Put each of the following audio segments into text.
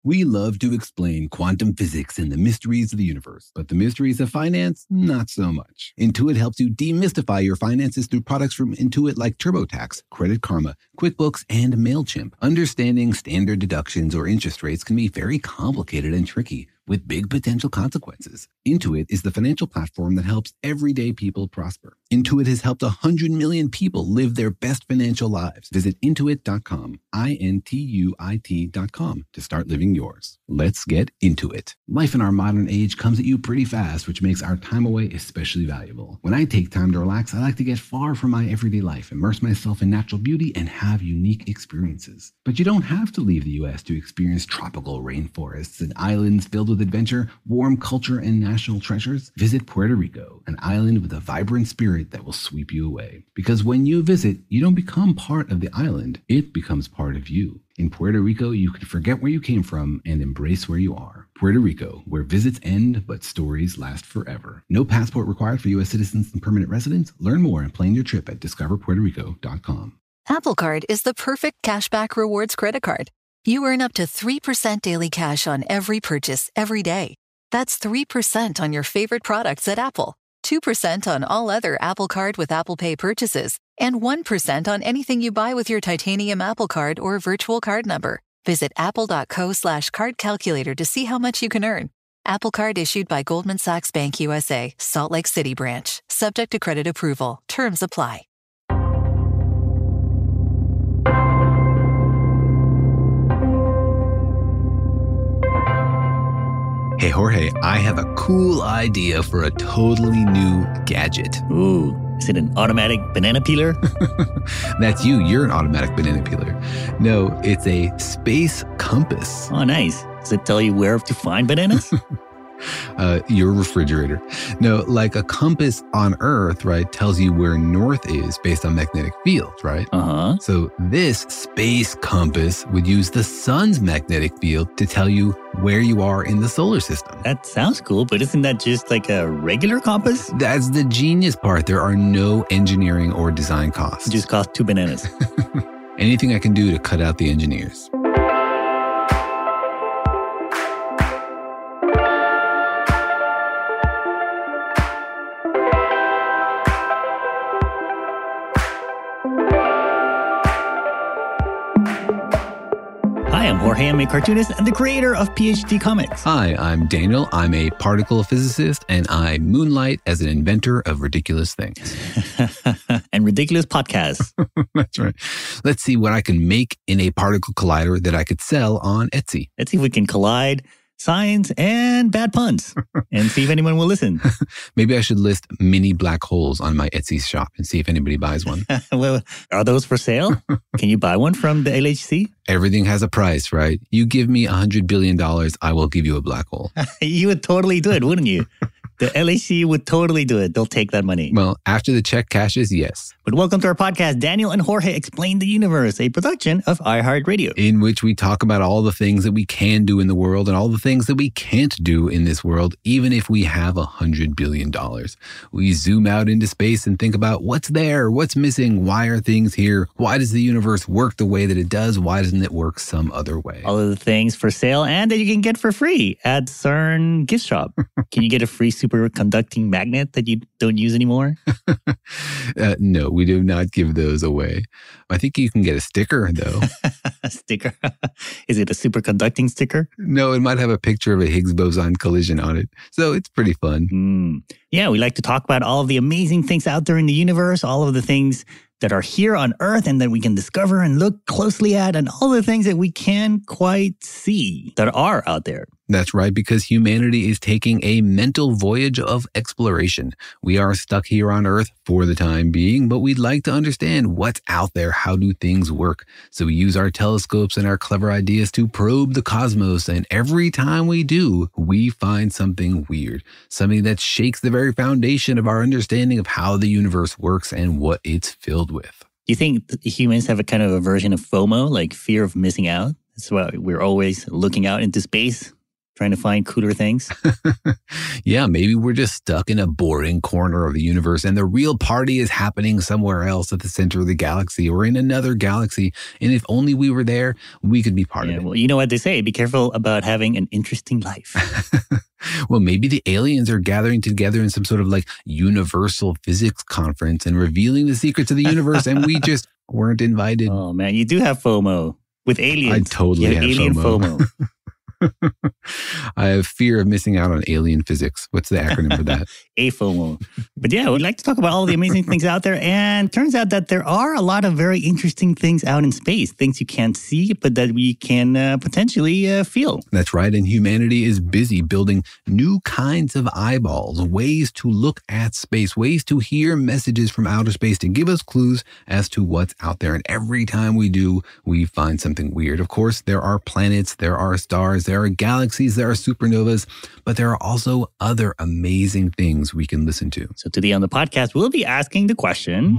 We love to explain quantum physics and the mysteries of the universe, but the mysteries of finance, not so much. Intuit helps you demystify your finances through products from Intuit like TurboTax, Credit Karma, QuickBooks, and MailChimp. Understanding standard deductions or interest rates can be very complicated and tricky, with big potential consequences. Intuit is the financial platform that helps everyday people prosper. Intuit has helped 100 million people live their best financial lives. Visit Intuit.com, Intuit.com, to start living yours. Let's get into it. Life in our modern age comes at you pretty fast, which makes our time away especially valuable. When I take time to relax, I like to get far from my everyday life, immerse myself in natural beauty, and have unique experiences. But you don't have to leave the U.S. to experience tropical rainforests and islands filled with adventure, warm culture, and national treasures. Visit Puerto Rico, an island with a vibrant spirit that will sweep you away. Because when you visit, you don't become part of the island, it becomes part of you. In Puerto Rico, you can forget where you came from and embrace where you are. Puerto Rico, where visits end, but stories last forever. No passport required for U.S. citizens and permanent residents. Learn more and plan your trip at discoverpuertorico.com. Apple Card is the perfect cashback rewards credit card. You earn up to 3% daily cash on every purchase every day. That's 3% on your favorite products at Apple, 2% on all other Apple Card with Apple Pay purchases, and 1% on anything you buy with your titanium Apple Card or virtual card number. Visit apple.co/card calculator to see how much you can earn. Apple Card issued by Goldman Sachs Bank USA, Salt Lake City branch. Subject to credit approval. Terms apply. Hey, Jorge, I have a cool idea for a totally new gadget. Ooh, is it an automatic banana peeler? That's you. You're an automatic banana peeler. No, it's a space compass. Oh, nice. Does it tell you where to find bananas? Your refrigerator. No, like a compass on Earth, right, tells you where north is based on magnetic fields, right? Uh-huh. So this space compass would use the sun's magnetic field to tell you where you are in the solar system. That sounds cool, but isn't that just like a regular compass? That's the genius part. There are no engineering or design costs. It just costs 2 bananas. Anything I can do to cut out the engineers. Hi, I'm Jorge. I'm a cartoonist and the creator of PhD Comics. Hi, I'm Daniel. I'm a particle physicist, and I moonlight as an inventor of ridiculous things. And ridiculous podcasts. That's right. Let's see what I can make in a particle collider that I could sell on Etsy. Let's see if we can collide science and bad puns and see if anyone will listen. Maybe I should list mini black holes on my Etsy shop and see if anybody buys one. Well, are those for sale? Can you buy one from the LHC? Everything has a price, right? You give me $100 billion, I will give you a black hole. You would totally do it, wouldn't you? The LHC would totally do it. They'll take that money. Well, after the check cashes, yes. But welcome to our podcast, Daniel and Jorge Explain the Universe, a production of iHeartRadio. In which we talk about all the things that we can do in the world and all the things that we can't do in this world, even if we have $100 billion. We zoom out into space and think about what's there, what's missing, why are things here, why does the universe work the way that it does, why doesn't it work some other way? All of the things for sale and that you can get for free at CERN gift shop. Can you get a free superconducting magnet that you don't use anymore? No, we do not give those away. I think you can get a sticker, though. A sticker? Is it a superconducting sticker? No, it might have a picture of a Higgs boson collision on it. So it's pretty fun. Yeah, we like to talk about all of the amazing things out there in the universe, all of the things that are here on Earth and that we can discover and look closely at, and all the things that we can't quite see that are out there. That's right, because humanity is taking a mental voyage of exploration. We are stuck here on Earth for the time being, but we'd like to understand what's out there. How do things work? So we use our telescopes and our clever ideas to probe the cosmos. And every time we do, we find something weird, something that shakes the very foundation of our understanding of how the universe works and what it's filled with. Do you think humans have a kind of a version of FOMO, like fear of missing out? That's why we're always looking out into space, trying to find cooler things. Yeah, maybe we're just stuck in a boring corner of the universe and the real party is happening somewhere else at the center of the galaxy or in another galaxy. And if only we were there, we could be part of it. Well, you know what they say, be careful about having an interesting life. Well, maybe the aliens are gathering together in some sort of like universal physics conference and revealing the secrets of the universe, and we just weren't invited. Oh, man, you do have FOMO with aliens. I totally have alien FOMO. I have fear of missing out on alien physics. What's the acronym for that? AFOMO. But yeah, we'd like to talk about all the amazing things out there. And turns out that there are a lot of very interesting things out in space, things you can't see, but that we can potentially feel. That's right. And humanity is busy building new kinds of eyeballs, ways to look at space, ways to hear messages from outer space to give us clues as to what's out there. And every time we do, we find something weird. Of course, there are planets, there are stars, there are galaxies, there are supernovas, but there are also other amazing things we can listen to. So today on the podcast, we'll be asking the question,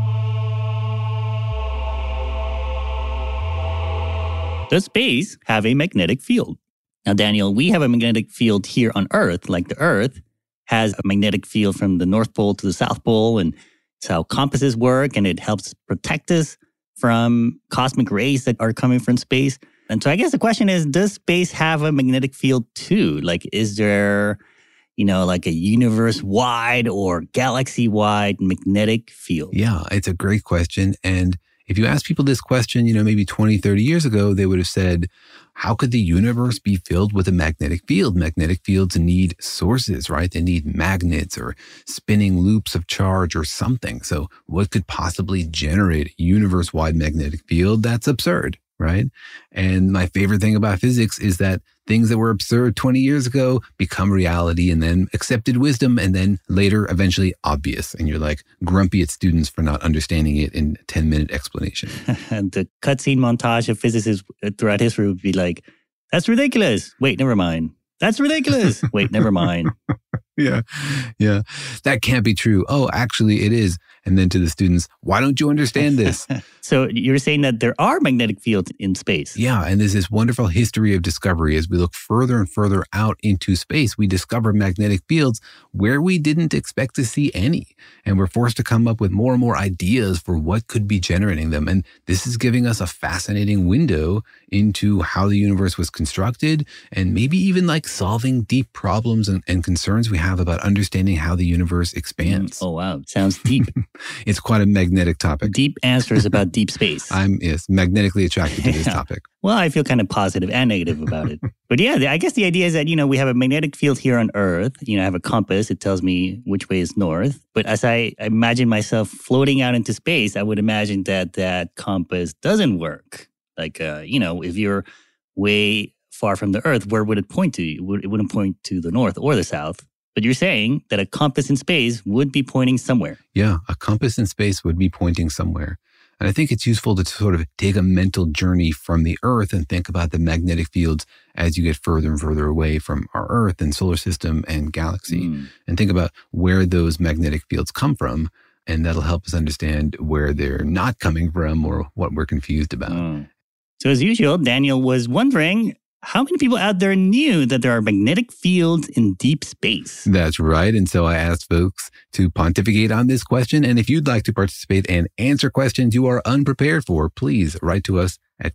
does space have a magnetic field? Now, Daniel, we have a magnetic field here on Earth, like the Earth has a magnetic field from the North Pole to the South Pole, and it's how compasses work, and it helps protect us from cosmic rays that are coming from space. And so I guess the question is, does space have a magnetic field too? Like, is there, like a universe-wide or galaxy-wide magnetic field? Yeah, it's a great question. And if you ask people this question, maybe 20, 30 years ago, they would have said, how could the universe be filled with a magnetic field? Magnetic fields need sources, right? They need magnets or spinning loops of charge or something. So what could possibly generate a universe-wide magnetic field? That's absurd, right? And my favorite thing about physics is that things that were absurd 20 years ago become reality and then accepted wisdom and then later eventually obvious. And you're like grumpy at students for not understanding it in a 10-minute explanation. And the cutscene montage of physicists throughout history would be like, that's ridiculous. Wait, never mind. That's ridiculous. Wait, never mind. Yeah. That can't be true. Oh, actually it is. And then to the students, why don't you understand this? So you're saying that there are magnetic fields in space. Yeah. And there's this wonderful history of discovery. As we look further and further out into space, we discover magnetic fields where we didn't expect to see any. And we're forced to come up with more and more ideas for what could be generating them. And this is giving us a fascinating window into how the universe was constructed and maybe even like solving deep problems and concerns we have about understanding how the universe expands. Oh, wow. Sounds deep. It's quite a magnetic topic. Deep answers about deep space. I'm magnetically attracted to this topic. Well, I feel kind of positive and negative about it. But yeah, I guess the idea is that, we have a magnetic field here on Earth. I have a compass. It tells me which way is north. But as I imagine myself floating out into space, I would imagine that compass doesn't work. Like, if you're way far from the Earth, where would it point to? It wouldn't point to the north or the south. But you're saying that a compass in space would be pointing somewhere. Yeah, a compass in space would be pointing somewhere. And I think it's useful to sort of take a mental journey from the Earth and think about the magnetic fields as you get further and further away from our Earth and solar system and galaxy. And think about where those magnetic fields come from. And that'll help us understand where they're not coming from or what we're confused about. So as usual, Daniel was wondering, how many people out there knew that there are magnetic fields in deep space? That's right. And so I asked folks to pontificate on this question. And if you'd like to participate and answer questions you are unprepared for, please write to us at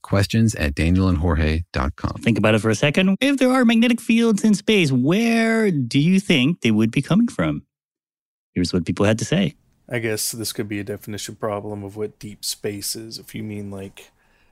questions@danielandjorge.com. Think about it for a second. If there are magnetic fields in space, where do you think they would be coming from? Here's what people had to say. I guess this could be a definition problem of what deep space is. If you mean like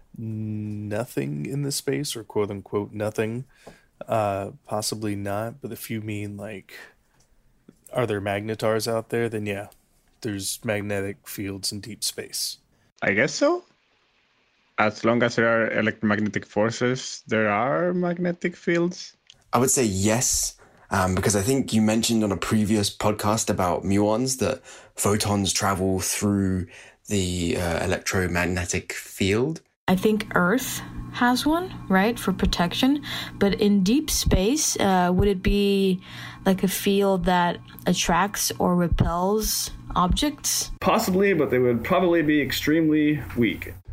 nothing in the space or quote unquote nothing, possibly not. But if you mean like, are there magnetars out there? Then yeah, there's magnetic fields in deep space. I guess so. As long as there are electromagnetic forces, there are magnetic fields. I would say yes, because I think you mentioned on a previous podcast about muons that photons travel through the electromagnetic field. I think Earth has one, right, for protection. But in deep space, would it be like a field that attracts or repels objects? Possibly, but they would probably be extremely weak.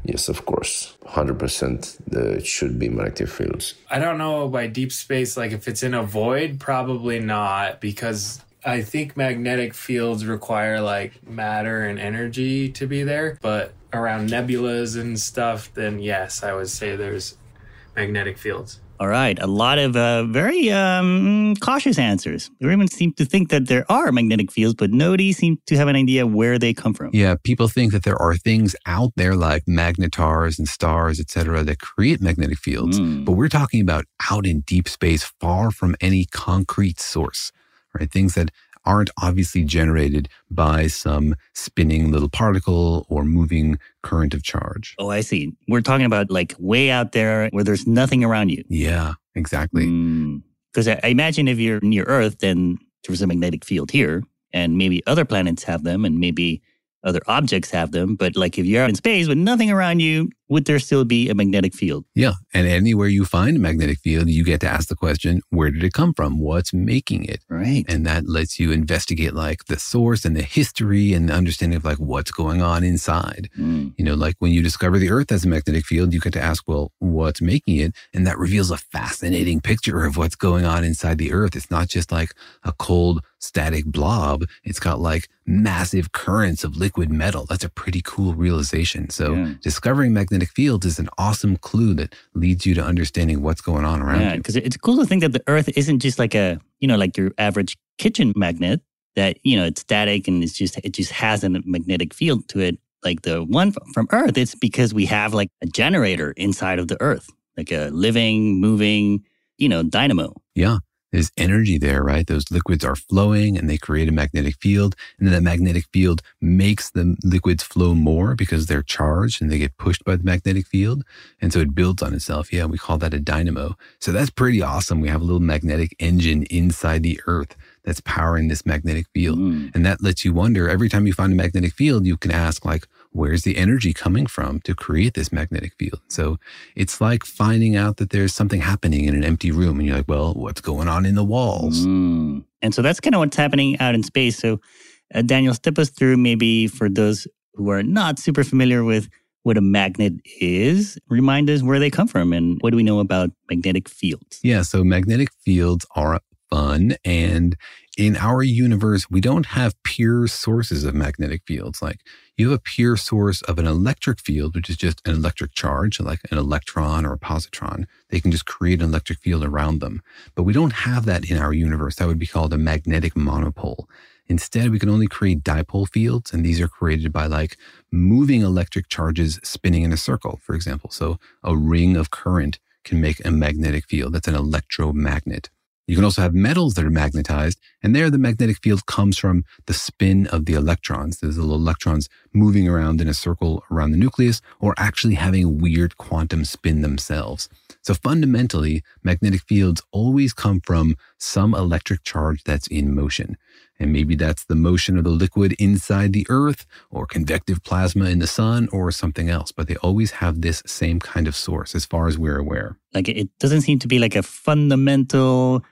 yes, of course, 100% it should be magnetic fields. I don't know by deep space, like if it's in a void, probably not, because I think magnetic fields require like matter and energy to be there. But around nebulas and stuff, then yes, I would say there's magnetic fields. All right. A lot of very cautious answers. Everyone seems to think that there are magnetic fields, but nobody seems to have an idea where they come from. Yeah, people think that there are things out there like magnetars and stars, etc., that create magnetic fields. But we're talking about out in deep space, far from any concrete source, right? Things that aren't obviously generated by some spinning little particle or moving current of charge. Oh, I see. We're talking about like way out there where there's nothing around you. Yeah, exactly. Because I imagine if you're near Earth, then there's a magnetic field here, and maybe other planets have them, and maybe other objects have them. But like if you're out in space with nothing around you, would there still be a magnetic field? Yeah. And anywhere you find a magnetic field, you get to ask the question, where did it come from? What's making it? Right. And that lets you investigate like the source and the history and the understanding of like what's going on inside. You know, like when you discover the Earth as a magnetic field, you get to ask, well, what's making it? And that reveals a fascinating picture of what's going on inside the Earth. It's not just like a cold, static blob. It's got like massive currents of liquid metal. That's a pretty cool realization. So discovering magnetic fields is an awesome clue that leads you to understanding what's going on around you. Because it's cool to think that the Earth isn't just like a, you know, like your average kitchen magnet that, you know, it's static and it just has a magnetic field to it. Like the one from Earth, it's because we have like a generator inside of the Earth, like a living, moving, you know, dynamo. Yeah. There's energy there, right? Those liquids are flowing and they create a magnetic field. And then that magnetic field makes the liquids flow more because they're charged and they get pushed by the magnetic field. And so it builds on itself. Yeah, we call that a dynamo. So that's pretty awesome. We have a little magnetic engine inside the Earth that's powering this magnetic field. And that lets you wonder, every time you find a magnetic field, you can ask like, where's the energy coming from to create this magnetic field? So it's like finding out that there's something happening in an empty room. And you're like, well, what's going on in the walls? And so that's kind of what's happening out in space. So Daniel, step us through maybe for those who are not super familiar with what a magnet is. Remind us where they come from and what do we know about magnetic fields? Yeah, so magnetic fields are fun. And in our universe, we don't have pure sources of magnetic fields. Like you have a pure source of an electric field, which is just an electric charge, like an electron or a positron. They can just create an electric field around them. But we don't have that in our universe. That would be called a magnetic monopole. Instead, we can only create dipole fields, and these are created by like moving electric charges spinning in a circle, for example. So a ring of current can make a magnetic field. That's an electromagnet. You can also have metals that are magnetized, and there the magnetic field comes from the spin of the electrons. There's little electrons moving around in a circle around the nucleus, or actually having a weird quantum spin themselves. So fundamentally, magnetic fields always come from some electric charge that's in motion. And maybe that's the motion of the liquid inside the Earth, or convective plasma in the sun, or something else. But they always have this same kind of source as far as we're aware. Like it doesn't seem to be like a fundamental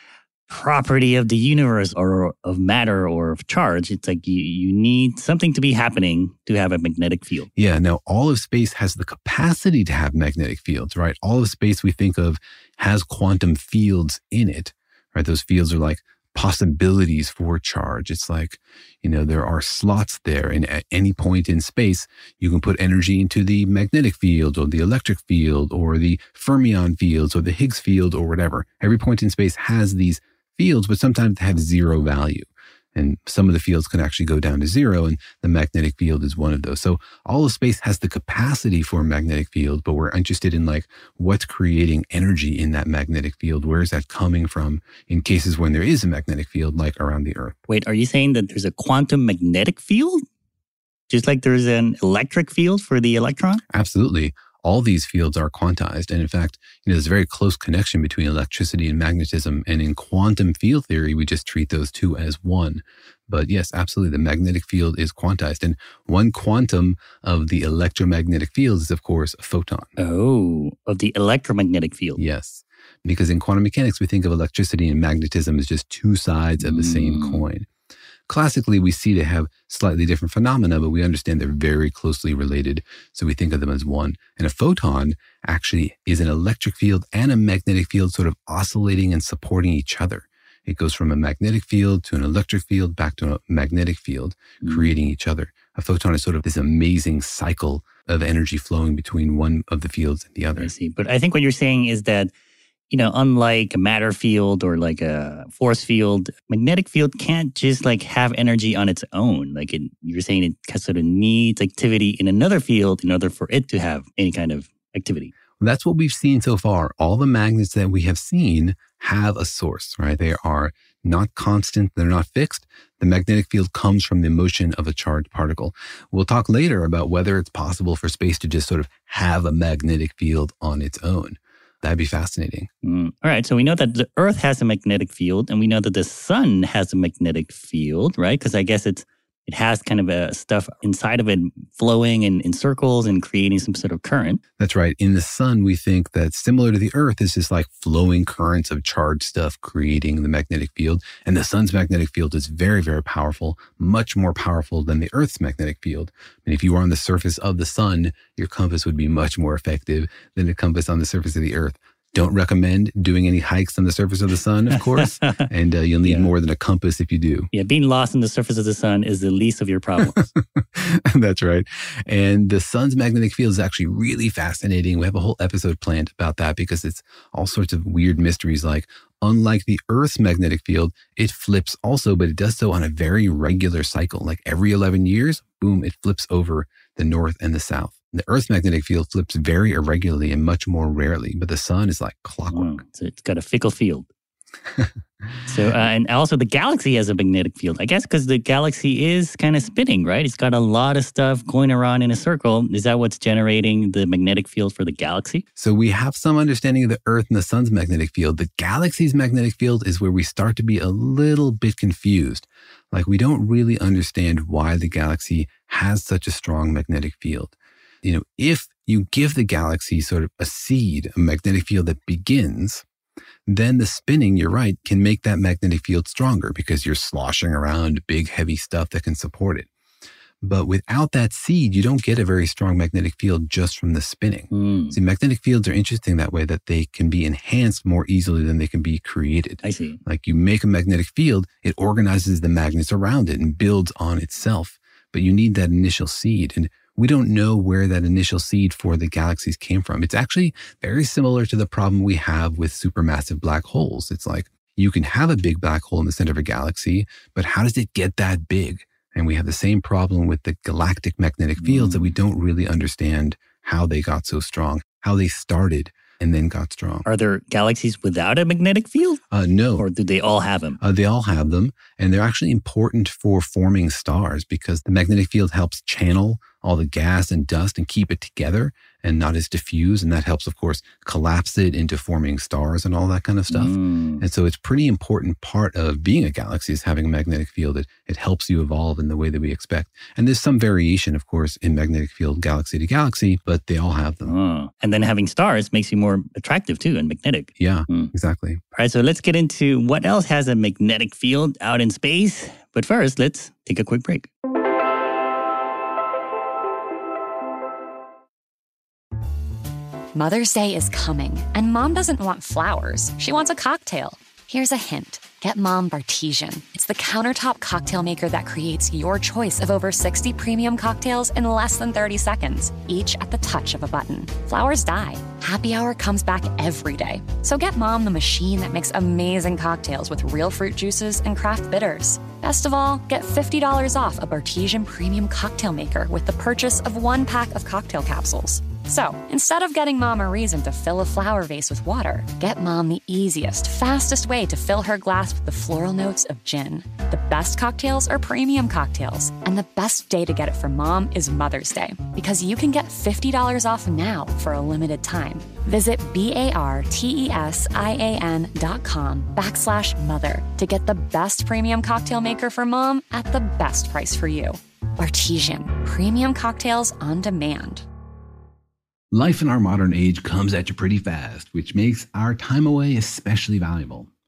property of the universe or of matter or of charge. It's like you need something to be happening to have a magnetic field. Yeah, now all of space has the capacity to have magnetic fields, right? All of space we think of has quantum fields in it, right? Those fields are like possibilities for charge. It's like, you know, there are slots there, and at any point in space, you can put energy into the magnetic field or the electric field or the fermion fields or the Higgs field or whatever. Every point in space has these fields, but sometimes they have zero value. And some of the fields can actually go down to zero, and the magnetic field is one of those. So all of space has the capacity for a magnetic field, but we're interested in like what's creating energy in that magnetic field. Where is that coming from in cases when there is a magnetic field, like around the Earth? Wait, are you saying that there's a quantum magnetic field? Just like there's an electric field for the electron? Absolutely. All these fields are quantized. And in fact, you know, there's a very close connection between electricity and magnetism. And in quantum field theory, we just treat those two as one. But yes, absolutely, the magnetic field is quantized. And one quantum of the electromagnetic field is, of course, a photon. Oh, of the electromagnetic field. Yes. Because in quantum mechanics, we think of electricity and magnetism as just two sides of the same coin. Classically, we see they have slightly different phenomena, but we understand they're very closely related. So we think of them as one. And a photon actually is an electric field and a magnetic field sort of oscillating and supporting each other. It goes from a magnetic field to an electric field back to a magnetic field, creating each other. A photon is sort of this amazing cycle of energy flowing between one of the fields and the other. I see. But I think what you're saying is that, unlike a matter field or like a force field, magnetic field can't just like have energy on its own. Like you're saying it sort of needs activity in another field in order for it to have any kind of activity. That's what we've seen so far. All the magnets that we have seen have a source, right? They are not constant. They're not fixed. The magnetic field comes from the motion of a charged particle. We'll talk later about whether it's possible for space to just sort of have a magnetic field on its own. That'd be fascinating. All right. So we know that the Earth has a magnetic field, and we know that the sun has a magnetic field, right? Because I guess it has kind of a stuff inside of it flowing in circles and creating some sort of current. That's right. In the sun, we think that similar to the Earth, it's just like flowing currents of charged stuff creating the magnetic field. And the sun's magnetic field is very, very powerful, much more powerful than the Earth's magnetic field. And if you were on the surface of the sun, your compass would be much more effective than a compass on the surface of the Earth. Don't recommend doing any hikes on the surface of the sun, of course. And you'll need more than a compass if you do. Yeah, being lost on the surface of the sun is the least of your problems. That's right. And the sun's magnetic field is actually really fascinating. We have a whole episode planned about that because it's all sorts of weird mysteries. Like, unlike the Earth's magnetic field, it flips also, but it does so on a very regular cycle. Like every 11 years, boom, it flips over the north and the south. The Earth's magnetic field flips very irregularly and much more rarely, but the sun is like clockwork. So it's got a fickle field. So, and also the galaxy has a magnetic field, I guess, because the galaxy is kind of spinning, right? It's got a lot of stuff going around in a circle. Is that what's generating the magnetic field for the galaxy? So we have some understanding of the Earth and the sun's magnetic field. The galaxy's magnetic field is where we start to be a little bit confused. Like we don't really understand why the galaxy has such a strong magnetic field. If you give the galaxy sort of a seed, a magnetic field that begins, then the spinning, you're right, can make that magnetic field stronger because you're sloshing around big, heavy stuff that can support it. But without that seed, you don't get a very strong magnetic field just from the spinning. See, magnetic fields are interesting that way, that they can be enhanced more easily than they can be created. I see. Like you make a magnetic field, it organizes the magnets around it and builds on itself. But you need that initial seed. And we don't know where that initial seed for the galaxies came from. It's actually very similar to the problem we have with supermassive black holes. It's like you can have a big black hole in the center of a galaxy, but how does it get that big? And we have the same problem with the galactic magnetic fields that we don't really understand how they got so strong, how they started and then got strong. Are there galaxies without a magnetic field? No. Or do they all have them? They all have them. And they're actually important for forming stars because the magnetic field helps channel all the gas and dust and keep it together and not as diffuse. And that helps, of course, collapse it into forming stars and all that kind of stuff. And so it's pretty important part of being a galaxy is having a magnetic field. It helps you evolve in the way that we expect. And there's some variation, of course, in magnetic field galaxy to galaxy, but they all have them. And then having stars makes you more attractive too and magnetic. Yeah, exactly. All right, so let's get into what else has a magnetic field out in space. But first, let's take a quick break. Mother's Day is coming, and Mom doesn't want flowers. She wants a cocktail. Here's a hint. Get Mom Bartesian. It's the countertop cocktail maker that creates your choice of over 60 premium cocktails in less than 30 seconds, each at the touch of a button. Flowers die. Happy Hour comes back every day. So get Mom the machine that makes amazing cocktails with real fruit juices and craft bitters. Best of all, get $50 off a Bartesian premium cocktail maker with the purchase of 1 pack of cocktail capsules. So, instead of getting Mom a reason to fill a flower vase with water, get Mom the easiest, fastest way to fill her glass with the floral notes of gin. The best cocktails are premium cocktails, and the best day to get it for Mom is Mother's Day, because you can get $50 off now for a limited time. Visit BARTESIAN.com/mother to get the best premium cocktail maker for Mom at the best price for you. Bartesian, premium cocktails on demand. Life in our modern age comes at you pretty fast, which makes our time away especially valuable.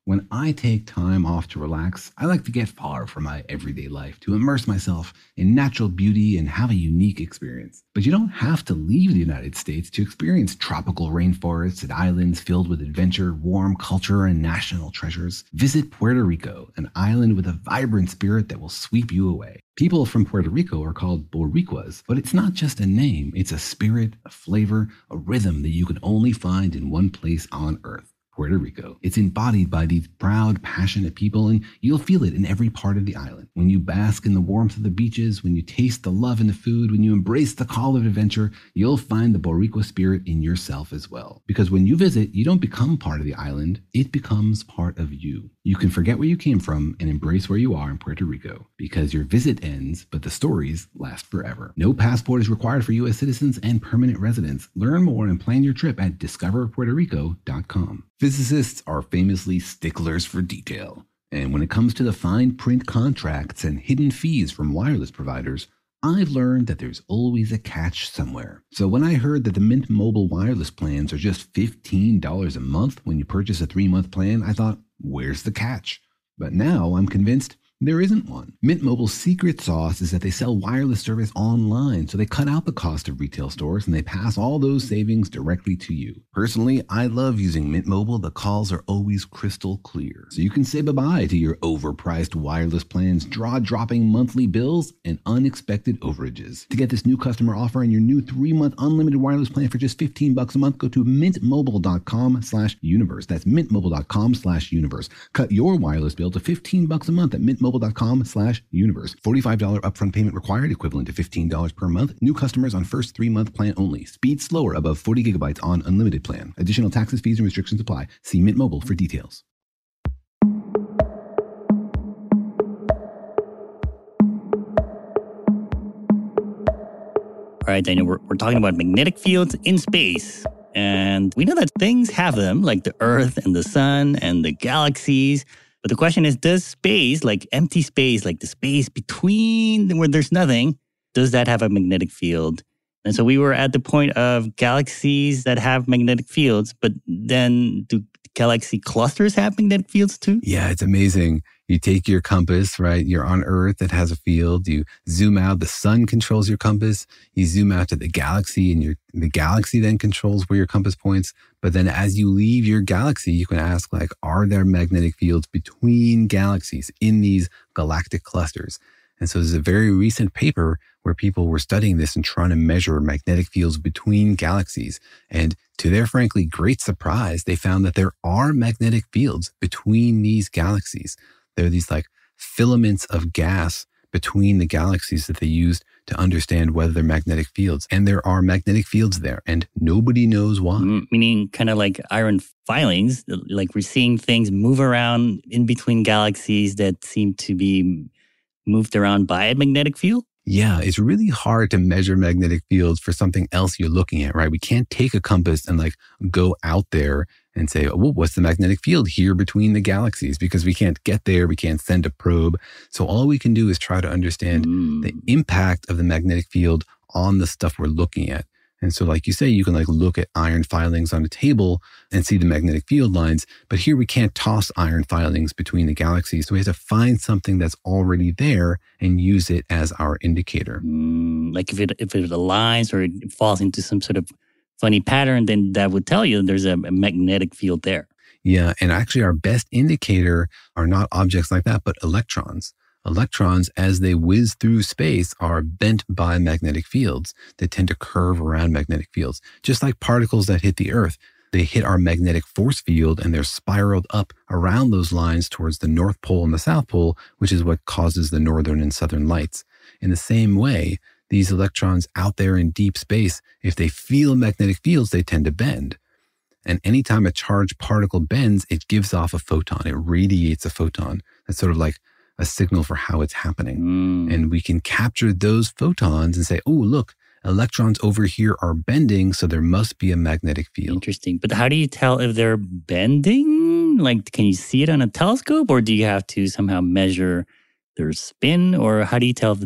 When I take time off to relax, I like to get far from my everyday life to immerse myself in natural beauty and have a unique experience. But you don't have to leave the United States to experience tropical rainforests and islands filled with adventure, warm culture, and national treasures. Visit Puerto Rico, an island with a vibrant spirit that will sweep you away. People from Puerto Rico are called Boricuas, but it's not just a name, it's a spirit, a flavor, a rhythm that you can only find in one place on Earth. Puerto Rico. It's embodied by these proud, passionate people, and you'll feel it in every part of the island. When you bask in the warmth of the beaches, when you taste the love in the food, when you embrace the call of adventure, you'll find the Boricua spirit in yourself as well. Because when you visit, you don't become part of the island, it becomes part of you. You can forget where you came from and embrace where you are in Puerto Rico, because your visit ends, but the stories last forever. No passport is required for U.S. citizens and permanent residents. Learn more and plan your trip at discoverpuertorico.com. Physicists are famously sticklers for detail. And when it comes to the fine print contracts and hidden fees from wireless providers, I've learned that there's always a catch somewhere. So when I heard that the Mint Mobile wireless plans are just $15 a month when you purchase a 3-month plan, I thought, where's the catch? But now I'm convinced there isn't one. Mint Mobile's secret sauce is that they sell wireless service online, so they cut out the cost of retail stores and they pass all those savings directly to you. Personally, I love using Mint Mobile. The calls are always crystal clear, so you can say bye-bye to your overpriced wireless plans, jaw-dropping monthly bills, and unexpected overages. To get this new customer offer and your new 3-month unlimited wireless plan for just $15 a month, go to mintmobile.com/universe. That's mintmobile.com/universe. Cut your wireless bill to $15 a month at mintmobile.com/universe. $45 upfront payment required, equivalent to $15 per month. New customers on first 3-month plan only. Speed slower above 40 gigabytes on unlimited plan. Additional taxes, fees, and restrictions apply. See Mint Mobile for details. All right, Daniel, we're talking about magnetic fields in space. And we know that things have them, like the Earth and the sun and the galaxies. But the question is, does space, like empty space, like the space between where there's nothing, does that have a magnetic field? And so we were at the point of galaxies that have magnetic fields, but then do galaxy clusters have magnetic fields too? Yeah, it's amazing. You take your compass, right? You're on Earth that has a field. You zoom out, the sun controls your compass. You zoom out to the galaxy, and the galaxy then controls where your compass points. But then as you leave your galaxy, you can ask, like, are there magnetic fields between galaxies in these galactic clusters? And so there's a very recent paper where people were studying this and trying to measure magnetic fields between galaxies. And to their frankly great surprise, they found that there are magnetic fields between these galaxies. There are these like filaments of gas between the galaxies that they used to understand whether they're magnetic fields. And there are magnetic fields there, and nobody knows why. Meaning kind of like iron filings, like we're seeing things move around in between galaxies that seem to be moved around by a magnetic field? Yeah, it's really hard to measure magnetic fields for something else you're looking at, right? We can't take a compass and like go out there and say, oh, what's the magnetic field here between the galaxies? Because we can't get there. We can't send a probe. So all we can do is try to understand the impact of the magnetic field on the stuff we're looking at. And so like you say, you can like look at iron filings on a table and see the magnetic field lines. But here we can't toss iron filings between the galaxies. So we have to find something that's already there and use it as our indicator. Like if it aligns or it falls into some sort of funny pattern, then that would tell you there's a magnetic field there. Yeah. And actually our best indicator are not objects like that, but electrons. Electrons, as they whiz through space, are bent by magnetic fields that tend to curve around magnetic fields. Just like particles that hit the Earth, they hit our magnetic force field and they're spiraled up around those lines towards the North Pole and the South Pole, which is what causes the northern and southern lights. In the same way, these electrons out there in deep space, if they feel magnetic fields, they tend to bend. And anytime a charged particle bends, it gives off a photon. It radiates a photon. That's sort of like a signal for how it's happening. And we can capture those photons and say, oh, look, electrons over here are bending, so there must be a magnetic field. Interesting. But how do you tell if they're bending? Like, can you see it on a telescope, or do you have to somehow measure their spin? Or how do you tell if they're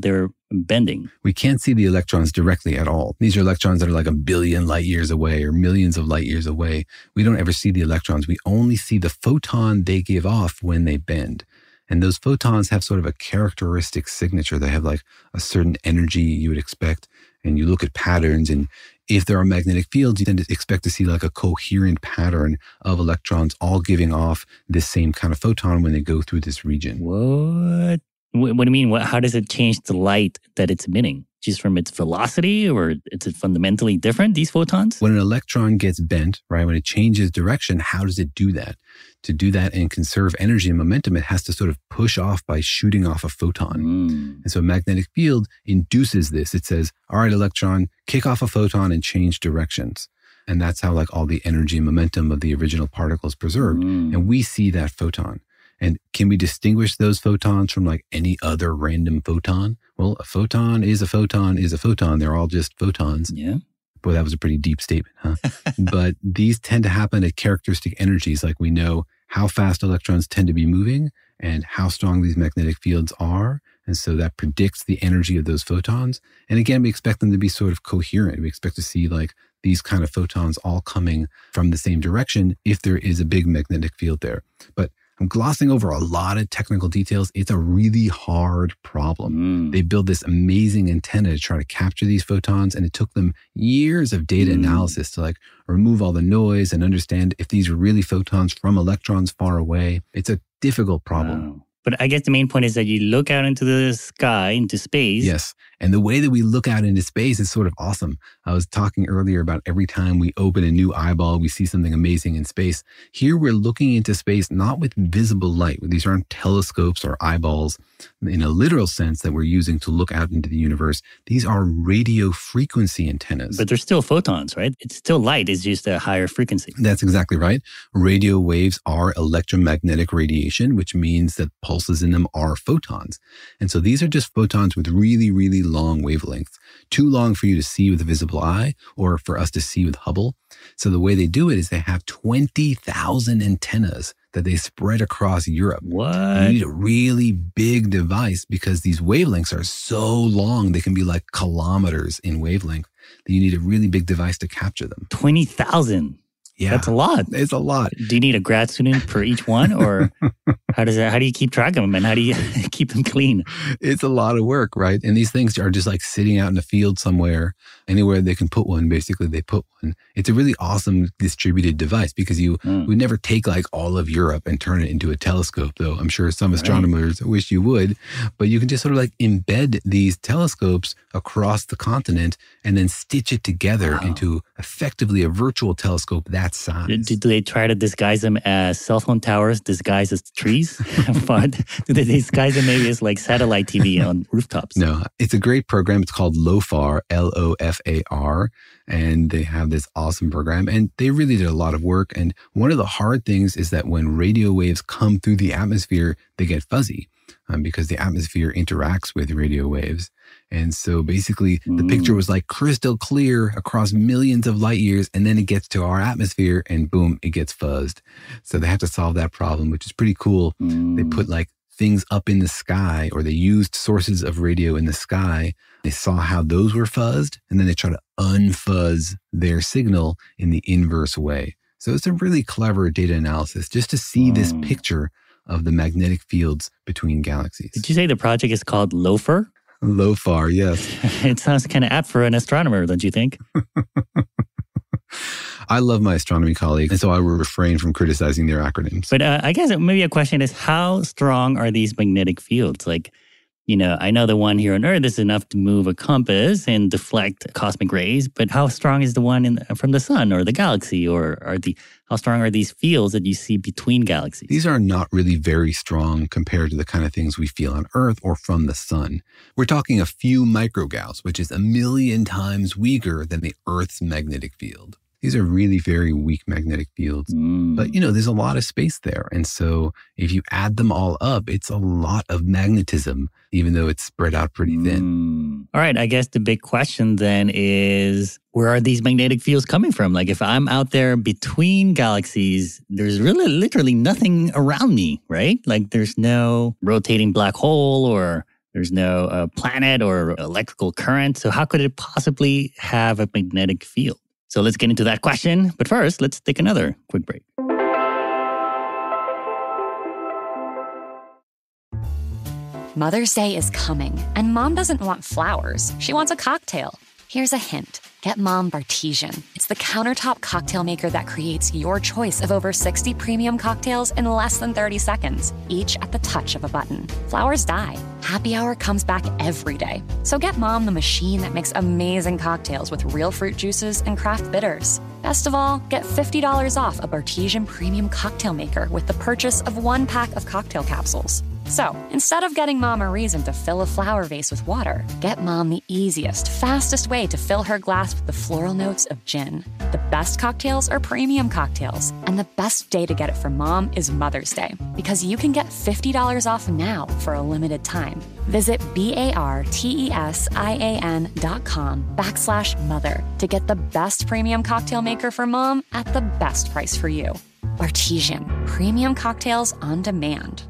bending. We can't see the electrons directly at all. These are electrons that are like 1 billion light years away or millions of light years away. We don't ever see the electrons. We only see the photon they give off when they bend. And those photons have sort of a characteristic signature. They have like a certain energy you would expect. And you look at patterns, and if there are magnetic fields, you tend to expect to see like a coherent pattern of electrons all giving off this same kind of photon when they go through this region. What? What do you mean? How does it change the light that it's emitting? Just from its velocity, or is it fundamentally different, these photons? When an electron gets bent, right, when it changes direction, how does it do that? To do that and conserve energy and momentum, it has to sort of push off by shooting off a photon. And so a magnetic field induces this. It says, all right, electron, kick off a photon and change directions. And that's how like all the energy and momentum of the original particle is preserved. And we see that photon. And can we distinguish those photons from like any other random photon? Well, a photon is a photon is a photon. They're all just photons. Yeah. Boy, that was a pretty deep statement, huh? But these tend to happen at characteristic energies. Like we know how fast electrons tend to be moving and how strong these magnetic fields are. And so that predicts the energy of those photons. And again, we expect them to be sort of coherent. We expect to see like these kind of photons all coming from the same direction if there is a big magnetic field there. But I'm glossing over a lot of technical details. It's a really hard problem. They built this amazing antenna to try to capture these photons, and it took them years of data analysis to like remove all the noise and understand if these are really photons from electrons far away. It's a difficult problem. Wow. But I guess the main point is that you look out into the sky, into space. Yes. And the way that we look out into space is sort of awesome. I was talking earlier about every time we open a new eyeball, we see something amazing in space. Here we're looking into space not with visible light. These aren't telescopes or eyeballs in a literal sense that we're using to look out into the universe. These are radio frequency antennas. But they're still photons, right? It's still light. It's just a higher frequency. That's exactly right. Radio waves are electromagnetic radiation, which means that pulses in them are photons. And so these are just photons with really, really long wavelengths. Too long for you to see with the visible eye or for us to see with Hubble. So the way they do it is they have 20,000 antennas that they spread across Europe. What? You need a really big device because these wavelengths are so long. They can be like kilometers in wavelength that you need a really big device to capture them. 20,000. Yeah. That's a lot. It's a lot. Do you need a grad student per each one, or how do you keep track of them, and how do you keep them clean? It's a lot of work, right? And these things are just like sitting out in a field somewhere, anywhere they can put one, basically they put one. It's a really awesome distributed device because you would never take like all of Europe and turn it into a telescope, though I'm sure some astronomers wish you would. But you can just sort of like embed these telescopes across the continent and then stitch it together into effectively a virtual telescope that size. Do they try to disguise them as cell phone towers disguised as trees? But do they disguise them maybe as like satellite TV on rooftops? No, it's a great program. It's called LOFAR, LOFAR. And they have this awesome program. And they really did a lot of work. And one of the hard things is that when radio waves come through the atmosphere, they get fuzzy because the atmosphere interacts with radio waves. And so basically the picture was like crystal clear across millions of light years. And then it gets to our atmosphere and boom, it gets fuzzed. So they have to solve that problem, which is pretty cool. They put like things up in the sky, or they used sources of radio in the sky. They saw how those were fuzzed, and then they try to unfuzz their signal in the inverse way. So it's a really clever data analysis just to see this picture of the magnetic fields between galaxies. Did you say the project is called LOFAR? LOFAR, yes. It sounds kind of apt for an astronomer, don't you think? I love my astronomy colleagues, and so I will refrain from criticizing their acronyms. But I guess maybe a question is, how strong are these magnetic fields? Like, you know, I know the one here on Earth is enough to move a compass and deflect cosmic rays, but how strong is the one from the sun or the galaxy, or how strong are these fields that you see between galaxies? These are not really very strong compared to the kind of things we feel on Earth or from the sun. We're talking a few microgauss, which is 1,000,000 times weaker than the Earth's magnetic field. These are really very weak magnetic fields. But, you know, there's a lot of space there. And so if you add them all up, it's a lot of magnetism, even though it's spread out pretty thin. All right. I guess the big question then is, where are these magnetic fields coming from? Like if I'm out there between galaxies, there's really literally nothing around me, right? Like there's no rotating black hole, or There's no planet or electrical current. So how could it possibly have a magnetic field? So let's get into that question. But first, let's take another quick break. Mother's Day is coming, and Mom doesn't want flowers. She wants a cocktail. Here's a hint. Get Mom Bartesian. It's the countertop cocktail maker that creates your choice of over 60 premium cocktails in less than 30 seconds, each at the touch of a button. Flowers die. Happy Hour comes back every day. So get Mom the machine that makes amazing cocktails with real fruit juices and craft bitters. Best of all, get $50 off a Bartesian premium cocktail maker with the purchase of 1 pack of cocktail capsules. So, instead of getting Mom a reason to fill a flower vase with water, get Mom the easiest, fastest way to fill her glass with the floral notes of gin. The best cocktails are premium cocktails, and the best day to get it for Mom is Mother's Day, because you can get $50 off now for a limited time. Visit BARTESIAN.com/mother to get the best premium cocktail maker for Mom at the best price for you. Bartesian, premium cocktails on demand.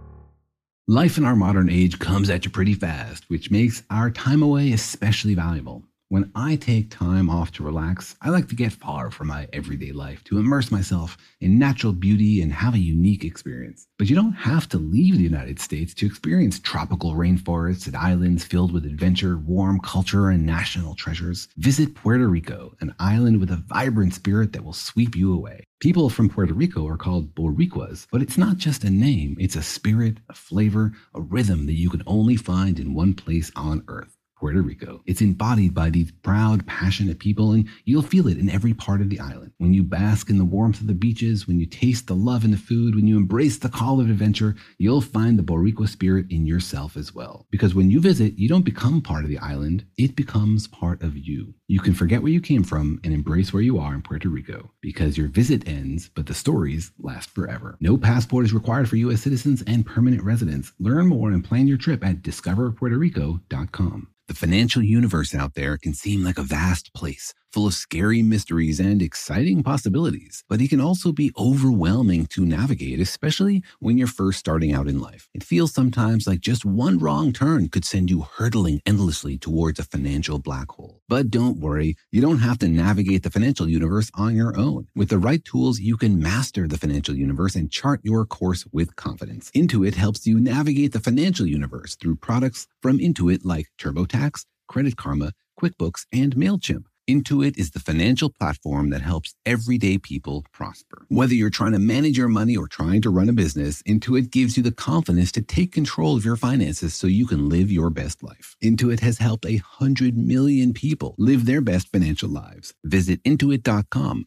Life in our modern age comes at you pretty fast, which makes our time away especially valuable. When I take time off to relax, I like to get far from my everyday life, to immerse myself in natural beauty and have a unique experience. But you don't have to leave the United States to experience tropical rainforests and islands filled with adventure, warm culture, and national treasures. Visit Puerto Rico, an island with a vibrant spirit that will sweep you away. People from Puerto Rico are called Boricuas, but it's not just a name. It's a spirit, a flavor, a rhythm that you can only find in one place on Earth. Puerto Rico. It's embodied by these proud, passionate people, and you'll feel it in every part of the island. When you bask in the warmth of the beaches, when you taste the love in the food, when you embrace the call of adventure, you'll find the Boricua spirit in yourself as well. Because when you visit, you don't become part of the island, it becomes part of you. You can forget where you came from and embrace where you are in Puerto Rico, because your visit ends, but the stories last forever. No passport is required for U.S. citizens and permanent residents. Learn more and plan your trip at discoverpuertorico.com. The financial universe out there can seem like a vast place, full of scary mysteries and exciting possibilities, but it can also be overwhelming to navigate, especially when you're first starting out in life. It feels sometimes like just one wrong turn could send you hurtling endlessly towards a financial black hole. But don't worry, you don't have to navigate the financial universe on your own. With the right tools, you can master the financial universe and chart your course with confidence. Intuit helps you navigate the financial universe through products from Intuit like TurboTax, Credit Karma, QuickBooks, and MailChimp. Intuit is the financial platform that helps everyday people prosper. Whether you're trying to manage your money or trying to run a business, Intuit gives you the confidence to take control of your finances so you can live your best life. Intuit has helped 100 million people live their best financial lives. Visit Intuit.com,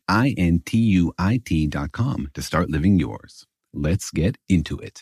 INTUIT.com to start living yours. Let's get into it.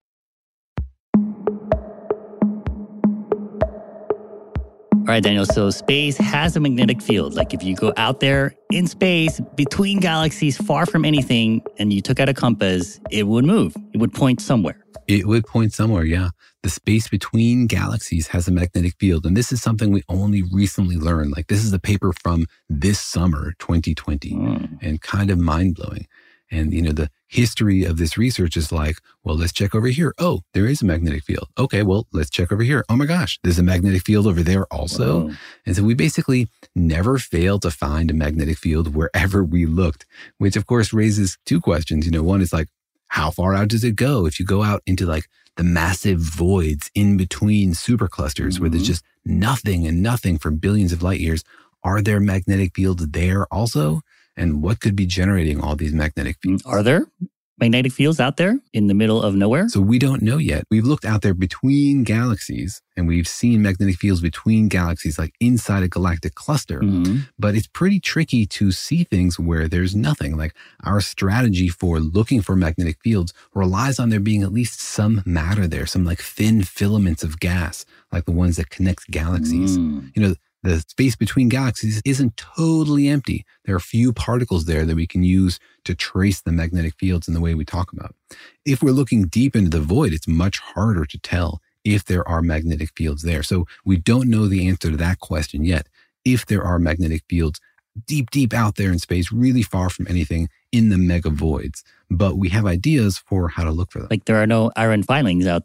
All right, Daniel, so space has a magnetic field. Like if you go out there in space, between galaxies, far from anything, and you took out a compass, it would move. It would point somewhere. It would point somewhere, yeah. The space between galaxies has a magnetic field. And this is something we only recently learned. Like this is a paper from this summer, 2020, and kind of mind-blowing. And, you know, the history of this research is like, well, let's check over here. Oh, there is a magnetic field. Okay, well, let's check over here. Oh my gosh, there's a magnetic field over there also. Whoa. And so we basically never failed to find a magnetic field wherever we looked, which of course raises two questions. You know, one is like, how far out does it go? If you go out into like the massive voids in between superclusters where there's just nothing and nothing for billions of light years, are there magnetic fields there also? And what could be generating all these magnetic fields? Are there magnetic fields out there in the middle of nowhere? So we don't know yet. We've looked out there between galaxies and we've seen magnetic fields between galaxies, like inside a galactic cluster. But it's pretty tricky to see things where there's nothing. Like our strategy for looking for magnetic fields relies on there being at least some matter there, some like thin filaments of gas, like the ones that connect galaxies. You know, the space between galaxies isn't totally empty. There are a few particles there that we can use to trace the magnetic fields in the way we talk about. If we're looking deep into the void, it's much harder to tell if there are magnetic fields there. So we don't know the answer to that question yet. If there are magnetic fields deep, deep out there in space, really far from anything in the mega voids. But we have ideas for how to look for them. Like there are no iron filings out there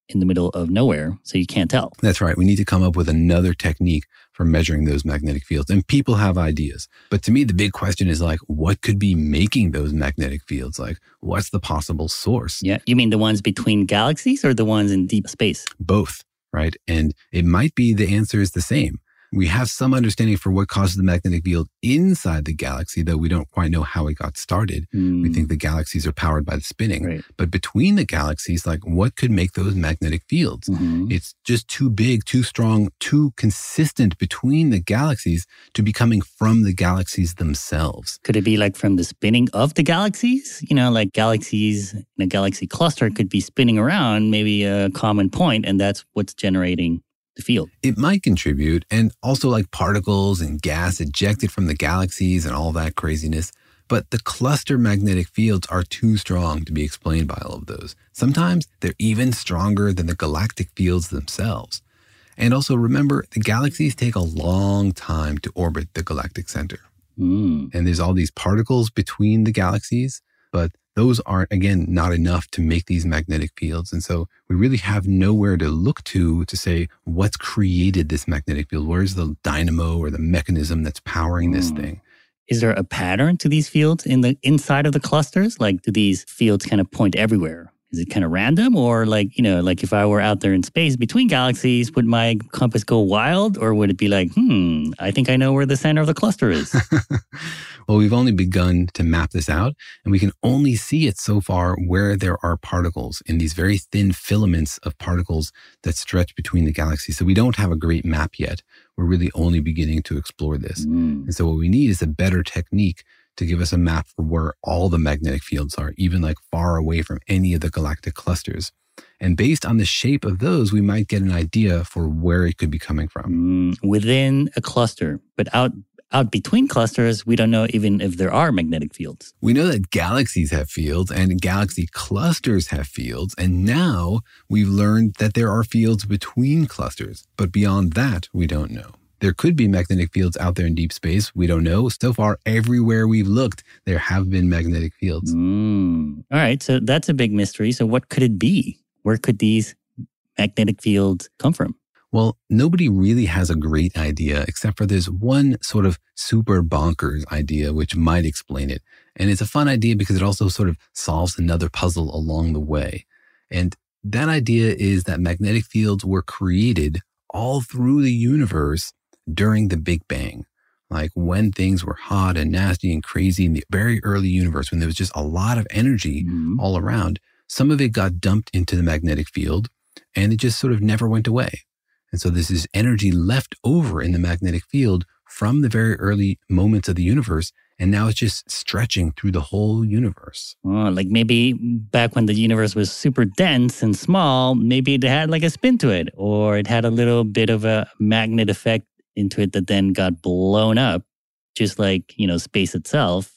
in the middle of nowhere, so you can't tell. That's right. We need to come up with another technique for measuring those magnetic fields. And people have ideas. But to me, the big question is like, what could be making those magnetic fields? Like, what's the possible source? Yeah. You mean the ones between galaxies or the ones in deep space? Both, right? And it might be the answer is the same. We have some understanding for what causes the magnetic field inside the galaxy, though we don't quite know how it got started. We think the galaxies are powered by the spinning. Right. But between the galaxies, like what could make those magnetic fields? It's just too big, too strong, too consistent between the galaxies to be coming from the galaxies themselves. Could it be like from the spinning of the galaxies? You know, like galaxies in a galaxy cluster could be spinning around maybe a common point, and that's what's generating the field. It might contribute, and also like particles and gas ejected from the galaxies and all that craziness. But the cluster magnetic fields are too strong to be explained by all of those. Sometimes they're even stronger than the galactic fields themselves. And also remember, the galaxies take a long time to orbit the galactic center. And there's all these particles between the galaxies, but those aren't, again, not enough to make these magnetic fields. And so we really have nowhere to look to say what's created this magnetic field. Where's the dynamo or the mechanism that's powering this thing? Is there a pattern to these fields in the inside of the clusters? Like, do these fields kind of point everywhere? Is it kind of random? Or like, you know, like if I were out there in space between galaxies, would my compass go wild? Or would it be like, I think I know where the center of the cluster is? Well, we've only begun to map this out, and we can only see it so far where there are particles in these very thin filaments of particles that stretch between the galaxies. So we don't have a great map yet. We're really only beginning to explore this. And so what we need is a better technique to give us a map for where all the magnetic fields are, even like far away from any of the galactic clusters. And based on the shape of those, we might get an idea for where it could be coming from. Within a cluster, but out between clusters, we don't know even if there are magnetic fields. We know that galaxies have fields and galaxy clusters have fields. And now we've learned that there are fields between clusters. But beyond that, we don't know. There could be magnetic fields out there in deep space. We don't know. So far, everywhere we've looked, there have been magnetic fields. All right. So that's a big mystery. So what could it be? Where could these magnetic fields come from? Well, nobody really has a great idea, except for there's one sort of super bonkers idea which might explain it. And it's a fun idea because it also sort of solves another puzzle along the way. And that idea is that magnetic fields were created all through the universe during the Big Bang. Like when things were hot and nasty and crazy in the very early universe, when there was just a lot of energy all around, some of it got dumped into the magnetic field and it just sort of never went away. And so there's this energy left over in the magnetic field from the very early moments of the universe. And now it's just stretching through the whole universe. Oh, like maybe back when the universe was super dense and small, maybe it had like a spin to it, or it had a little bit of a magnet effect into it that then got blown up, just like, you know, space itself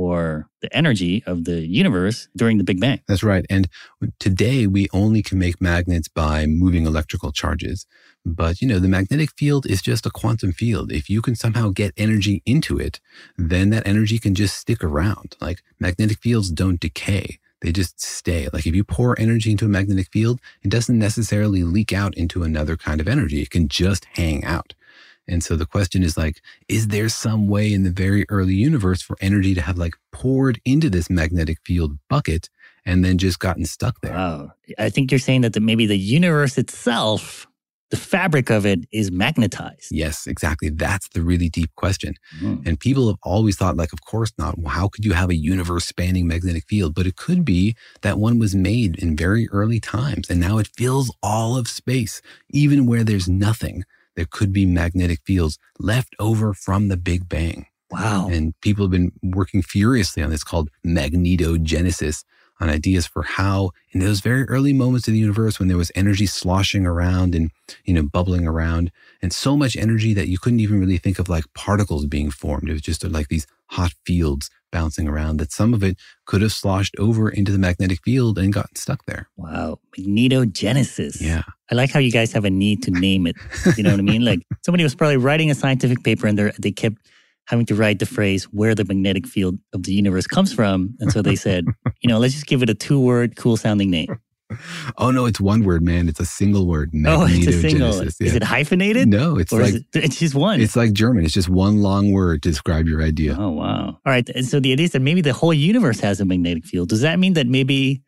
or the energy of the universe during the Big Bang. That's right. And today we only can make magnets by moving electrical charges. But, you know, the magnetic field is just a quantum field. If you can somehow get energy into it, then that energy can just stick around. Like magnetic fields don't decay. They just stay. Like if you pour energy into a magnetic field, it doesn't necessarily leak out into another kind of energy. It can just hang out. And so the question is like, is there some way in the very early universe for energy to have like poured into this magnetic field bucket and then just gotten stuck there? Wow. I think you're saying that maybe the universe itself, the fabric of it, is magnetized. Yes, exactly. That's the really deep question. And people have always thought like, of course not. Well, how could you have a universe spanning magnetic field? But it could be that one was made in very early times and now it fills all of space, even where there's nothing. There could be magnetic fields left over from the Big Bang. Wow. And people have been working furiously on this called magnetogenesis, on ideas for how in those very early moments of the universe when there was energy sloshing around and, you know, bubbling around and so much energy that you couldn't even really think of like particles being formed. It was just like these hot fields bouncing around, that some of it could have sloshed over into the magnetic field and gotten stuck there. Wow. Magnetogenesis. Yeah. I like how you guys have a need to name it. You know what I mean? Like somebody was probably writing a scientific paper and they kept having to write the phrase where the magnetic field of the universe comes from. And so they said, you know, let's just give it a 2-word, cool sounding name. Oh, no, it's one word, man. It's a single word. Oh, it's a single. Magnetogenesis. Yeah. Is it hyphenated? No, it's or like it's just one. It's like German. It's just one long word to describe your idea. Oh, wow. All right. And so the idea is that maybe the whole universe has a magnetic field. Does that mean that maybe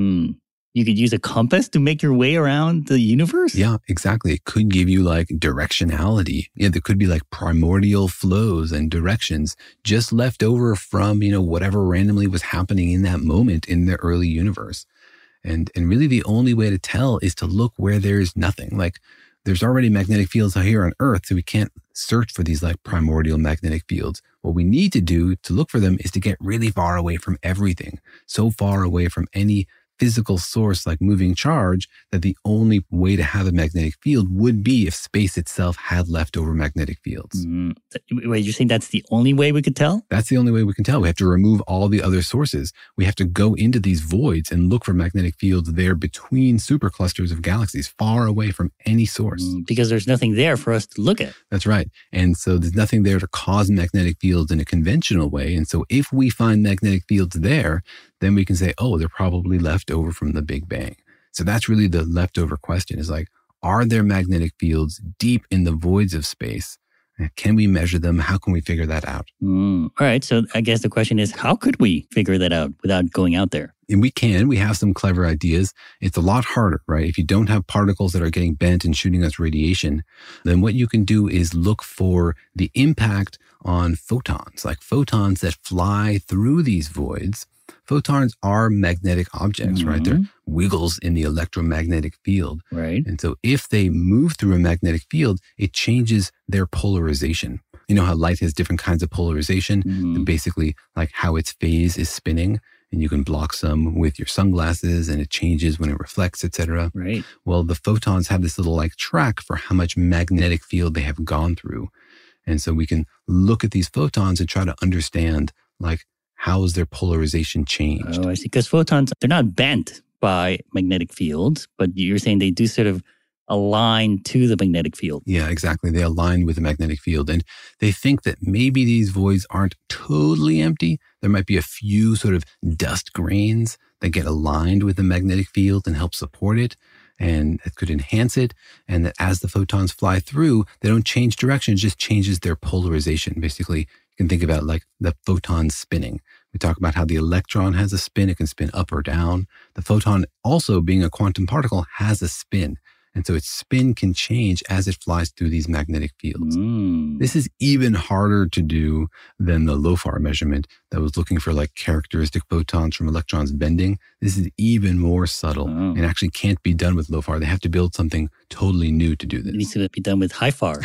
you could use a compass to make your way around the universe? Yeah, exactly. It could give you like directionality. Yeah, there could be like primordial flows and directions just left over from, whatever randomly was happening in that moment in the early universe. And really the only way to tell is to look where there's nothing. Like there's already magnetic fields out here on Earth, so we can't search for these like primordial magnetic fields. What we need to do to look for them is to get really far away from everything, so far away from any physical source like moving charge that the only way to have a magnetic field would be if space itself had leftover magnetic fields. Wait, you're saying that's the only way we could tell? That's the only way we can tell. We have to remove all the other sources. We have to go into these voids and look for magnetic fields there between superclusters of galaxies, far away from any source. Because there's nothing there for us to look at. That's right. And so there's nothing there to cause magnetic fields in a conventional way. And so if we find magnetic fields there, then we can say, oh, they're probably left over from the Big Bang. So that's really the leftover question is like, are there magnetic fields deep in the voids of space? Can we measure them? How can we figure that out? All right. So I guess the question is, how could we figure that out without going out there? And we can. We have some clever ideas. It's a lot harder, right? If you don't have particles that are getting bent and shooting us radiation, then what you can do is look for the impact on photons, like photons that fly through these voids. Photons are magnetic objects, right? They're wiggles in the electromagnetic field. Right. And so if they move through a magnetic field, it changes their polarization. You know how light has different kinds of polarization, and basically like how its phase is spinning, and you can block some with your sunglasses and it changes when it reflects, etc. Right. Well, the photons have this little like track for how much magnetic field they have gone through. And so we can look at these photons and try to understand like, how is their polarization changed? Oh, I see. Because photons, they're not bent by magnetic fields, but you're saying they do sort of align to the magnetic field. Yeah, exactly. They align with the magnetic field. And they think that maybe these voids aren't totally empty. There might be a few sort of dust grains that get aligned with the magnetic field and help support it. And it could enhance it. And that as the photons fly through, they don't change direction, it just changes their polarization. Basically, you can think about like the photon spinning. We talk about how the electron has a spin. It can spin up or down. The photon also, being a quantum particle, has a spin. And so its spin can change as it flies through these magnetic fields. This is even harder to do than the LOFAR measurement that was looking for like characteristic photons from electrons bending. This is even more subtle and actually can't be done with LOFAR. They have to build something totally new to do this. It needs to be done with HIFAR,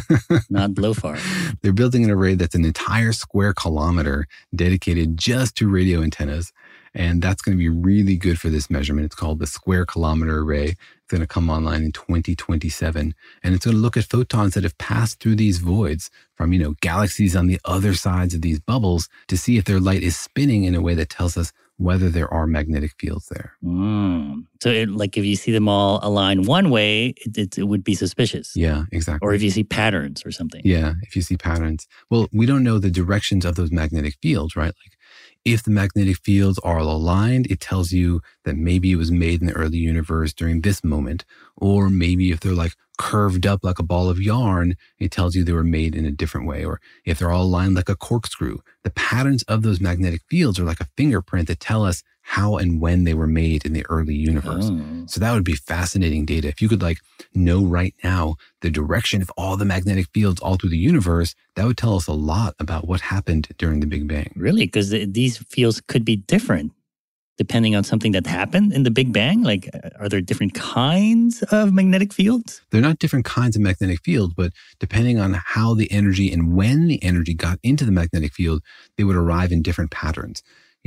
not LOFAR. They're building an array that's an entire square kilometer dedicated just to radio antennas. And that's going to be really good for this measurement. It's called the Square Kilometer Array. It's going to come online in 2027. And it's going to look at photons that have passed through these voids from, galaxies on the other sides of these bubbles to see if their light is spinning in a way that tells us whether there are magnetic fields there. So if you see them all align one way, it would be suspicious. Yeah, exactly. Or if you see patterns or something. Yeah, if you see patterns. Well, we don't know the directions of those magnetic fields, right? Like, if the magnetic fields are all aligned, it tells you that maybe it was made in the early universe during this moment. Or maybe if they're like curved up like a ball of yarn, it tells you they were made in a different way. Or if they're all aligned like a corkscrew, the patterns of those magnetic fields are like a fingerprint that tell us how and when they were made in the early universe. So that would be fascinating data. If you could know right now the direction of all the magnetic fields all through the universe, that would tell us a lot about what happened during the Big Bang. Really? Because these fields could be different depending on something that happened in the Big Bang? Like, are there different kinds of magnetic fields? They're not different kinds of magnetic fields, but depending on how the energy and when the energy got into the magnetic field, they would arrive in different patterns.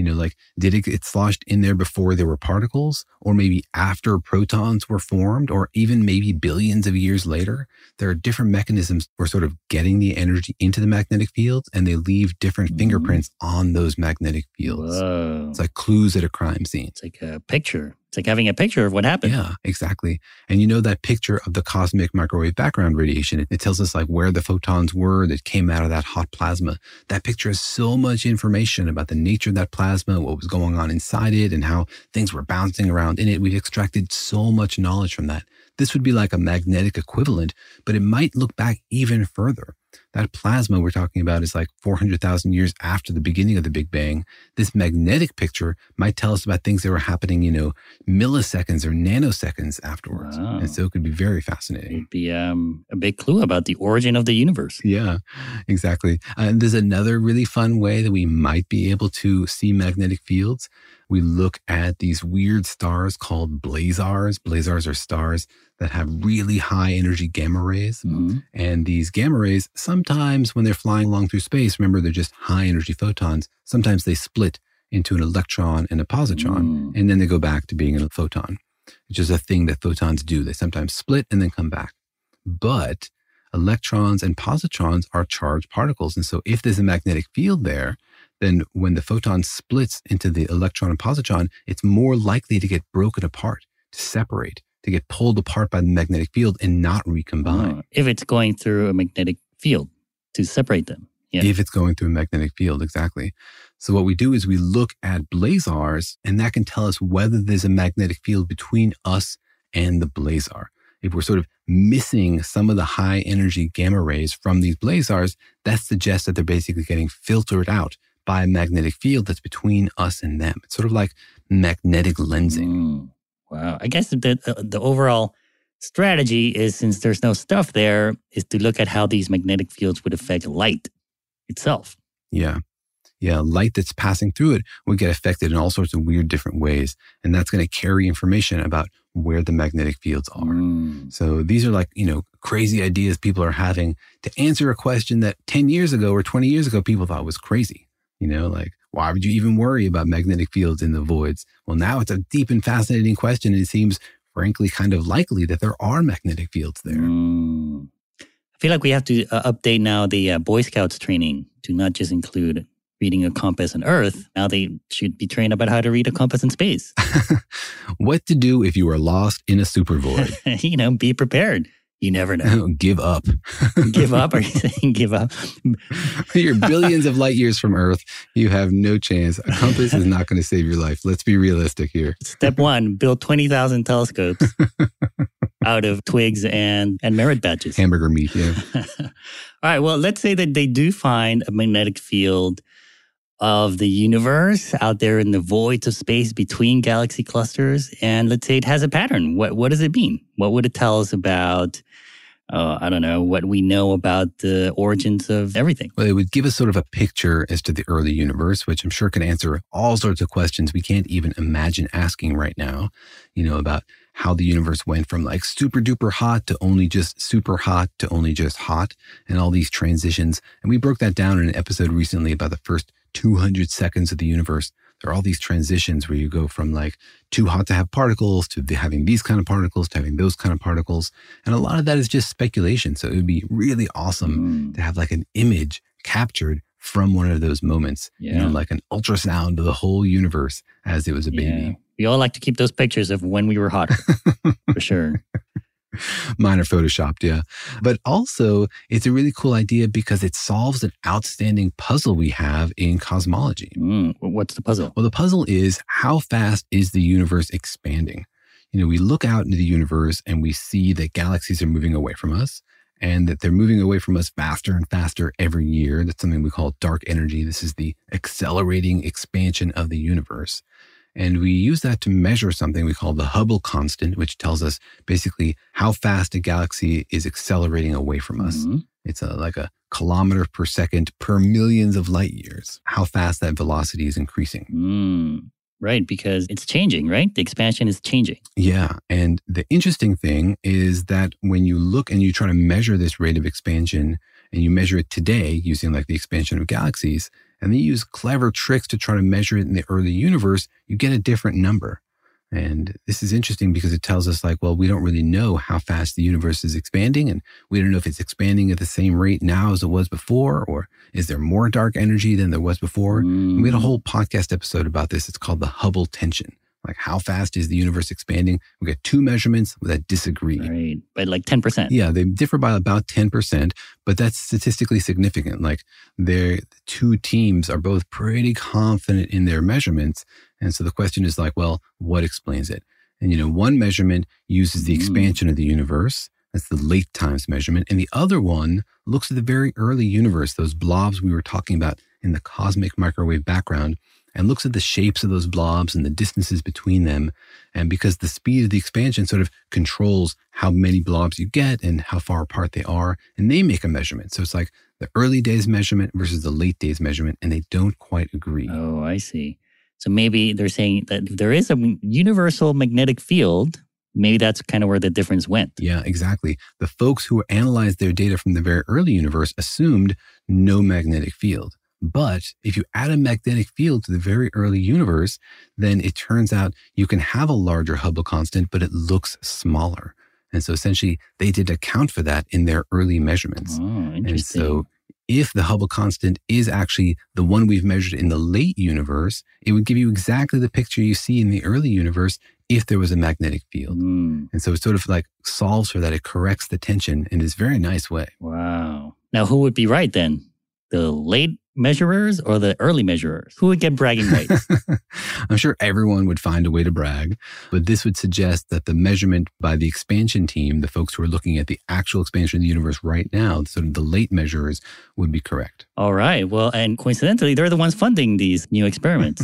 Did it get sloshed in there before there were particles, or maybe after protons were formed, or even maybe billions of years later? There are different mechanisms for sort of getting the energy into the magnetic fields, and they leave different fingerprints on those magnetic fields. Whoa. It's like clues at a crime scene. It's like a picture. It's like having a picture of what happened. Yeah, exactly. And you know that picture of the cosmic microwave background radiation, it tells us like where the photons were that came out of that hot plasma. That picture has so much information about the nature of that plasma, what was going on inside it, and how things were bouncing around in it. We've extracted so much knowledge from that. This would be like a magnetic equivalent, but it might look back even further. That plasma we're talking about is like 400,000 years after the beginning of the Big Bang. This magnetic picture might tell us about things that were happening, milliseconds or nanoseconds afterwards. Wow. And so it could be very fascinating. It'd be a big clue about the origin of the universe. Yeah, exactly. And there's another really fun way that we might be able to see magnetic fields. We look at these weird stars called blazars. Blazars are stars that have really high energy gamma rays. Mm-hmm. And these gamma rays, sometimes when they're flying along through space, remember they're just high energy photons. Sometimes they split into an electron and a positron, and then they go back to being a photon, which is a thing that photons do. They sometimes split and then come back. But electrons and positrons are charged particles. And so if there's a magnetic field there, then when the photon splits into the electron and positron, it's more likely to get broken apart, to separate, to get pulled apart by the magnetic field and not recombine. If it's going through a magnetic field to separate them. Yeah. If it's going through a magnetic field, exactly. So what we do is we look at blazars, and that can tell us whether there's a magnetic field between us and the blazar. If we're sort of missing some of the high energy gamma rays from these blazars, that suggests that they're basically getting filtered out by a magnetic field that's between us and them. It's sort of like magnetic lensing. Wow. I guess the overall strategy is, since there's no stuff there, is to look at how these magnetic fields would affect light itself. Yeah. Yeah, light that's passing through it would get affected in all sorts of weird different ways. And that's going to carry information about where the magnetic fields are. So these are like, crazy ideas people are having to answer a question that 10 years ago or 20 years ago, people thought was crazy. Like, why would you even worry about magnetic fields in the voids? Well, now it's a deep and fascinating question. And it seems, frankly, kind of likely that there are magnetic fields there. I feel like we have to update now the Boy Scouts training to not just include reading a compass on Earth. Now they should be trained about how to read a compass in space. What to do if you are lost in a super void. Be prepared. You never know. Give up. Give up? Are you saying give up? You're billions of light years from Earth. You have no chance. A compass is not going to save your life. Let's be realistic here. Step one, build 20,000 telescopes out of twigs and merit badges. Hamburger meat, yeah. All right, well, let's say that they do find a magnetic field of the universe out there in the voids of space between galaxy clusters. And let's say it has a pattern. What does it mean? What would it tell us about, what we know about the origins of everything? Well, it would give us sort of a picture as to the early universe, which I'm sure can answer all sorts of questions we can't even imagine asking right now, about how the universe went from like super duper hot to only just super hot to only just hot, and all these transitions. And we broke that down in an episode recently about the first 200 seconds of the universe. There are all these transitions where you go from like too hot to have particles to having these kind of particles to having those kind of particles. And a lot of that is just speculation. So it would be really awesome to have like an image captured from one of those moments, like an ultrasound of the whole universe as it was a baby. We all like to keep those pictures of when we were hotter, for sure. Mine are photoshopped, yeah. But also, it's a really cool idea because it solves an outstanding puzzle we have in cosmology. What's the puzzle? Well, the puzzle is, how fast is the universe expanding? We look out into the universe and we see that galaxies are moving away from us, and that they're moving away from us faster and faster every year. That's something we call dark energy. This is the accelerating expansion of the universe. And we use that to measure something we call the Hubble constant, which tells us basically how fast a galaxy is accelerating away from us. It's like a kilometer per second per millions of light years, how fast that velocity is increasing. Right, because it's changing, right? The expansion is changing. Yeah, and the interesting thing is that when you look and you try to measure this rate of expansion, and you measure it today using like the expansion of galaxies, and then you use clever tricks to try to measure it in the early universe, you get a different number. And this is interesting because it tells us like, well, we don't really know how fast the universe is expanding, and we don't know if it's expanding at the same rate now as it was before, or is there more dark energy than there was before? And we had a whole podcast episode about this. It's called the Hubble tension. Like how fast is the universe expanding? We got two measurements that disagree. Right, by like 10%. Yeah, they differ by about 10%, but that's statistically significant. Like the two teams are both pretty confident in their measurements. And so the question is like, well, what explains it? And, one measurement uses the expansion of the universe. That's the late times measurement. And the other one looks at the very early universe, those blobs we were talking about in the cosmic microwave background, and looks at the shapes of those blobs and the distances between them. And because the speed of the expansion sort of controls how many blobs you get and how far apart they are, and they make a measurement. So it's like the early days measurement versus the late days measurement, and they don't quite agree. Oh, I see. So maybe they're saying that there is a universal magnetic field. Maybe that's kind of where the difference went. Yeah, exactly. The folks who analyzed their data from the very early universe assumed no magnetic field. But if you add a magnetic field to the very early universe, then it turns out you can have a larger Hubble constant, but it looks smaller. And so essentially, they did account for that in their early measurements. Oh, interesting. And so if the Hubble constant is actually the one we've measured in the late universe, it would give you exactly the picture you see in the early universe if there was a magnetic field. And so it sort of like solves for that. It corrects the tension in this very nice way. Wow. Now, who would be right then? The late measurers or the early measurers? Who would get bragging rights? I'm sure everyone would find a way to brag, but this would suggest that the measurement by the expansion team, the folks who are looking at the actual expansion of the universe right now, sort of the late measurers, would be correct. All right. Well, and coincidentally, they're the ones funding these new experiments.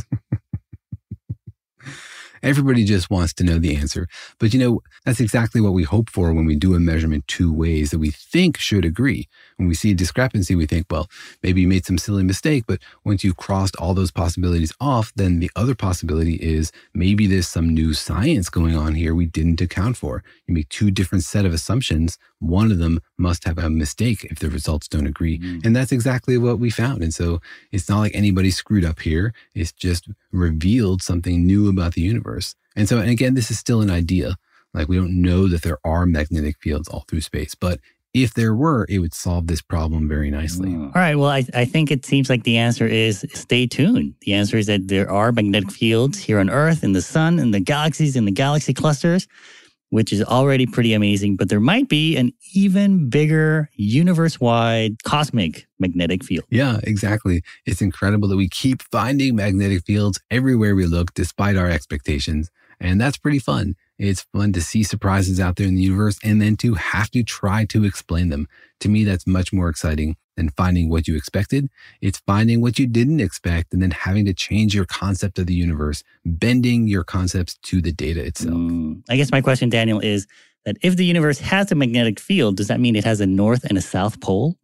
Everybody just wants to know the answer. But that's exactly what we hope for when we do a measurement two ways that we think should agree. When we see a discrepancy, we think, well, maybe you made some silly mistake. But once you've crossed all those possibilities off, then the other possibility is maybe there's some new science going on here we didn't account for. You make two different set of assumptions. One of them must have a mistake if the results don't agree. And that's exactly what we found. And so it's not like anybody screwed up here. It's just revealed something new about the universe. And again, this is still an idea. Like we don't know that there are magnetic fields all through space, but if there were, it would solve this problem very nicely. All right. Well, I think it seems like the answer is stay tuned. The answer is that there are magnetic fields here on Earth, in the sun, in the galaxies, in the galaxy clusters, which is already pretty amazing. But there might be an even bigger universe-wide cosmic magnetic field. Yeah, exactly. It's incredible that we keep finding magnetic fields everywhere we look, despite our expectations. And that's pretty fun. It's fun to see surprises out there in the universe and then to have to try to explain them. To me, that's much more exciting than finding what you expected. It's finding what you didn't expect and then having to change your concept of the universe, bending your concepts to the data itself. I guess my question, Daniel, is that if the universe has a magnetic field, does that mean it has a north and a south pole?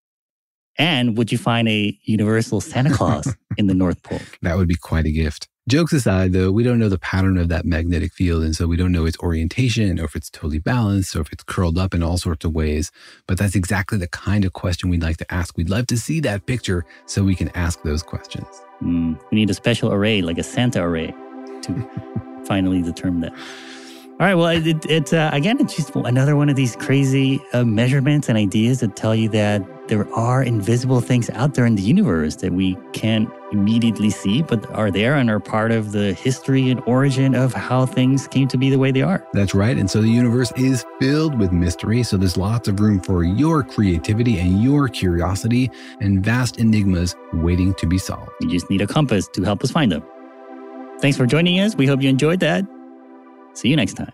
And would you find a universal Santa Claus in the North Pole? That would be quite a gift. Jokes aside, though, we don't know the pattern of that magnetic field, and so we don't know its orientation or if it's totally balanced or if it's curled up in all sorts of ways. But that's exactly the kind of question we'd like to ask. We'd love to see that picture so we can ask those questions. We need a special array, like a Santa array, to finally determine that. All right, well, it's just another one of these crazy measurements and ideas that tell you that there are invisible things out there in the universe that we can't immediately see, but are there and are part of the history and origin of how things came to be the way they are. That's right. And so the universe is filled with mystery. So there's lots of room for your creativity and your curiosity and vast enigmas waiting to be solved. You just need a compass to help us find them. Thanks for joining us. We hope you enjoyed that. See you next time.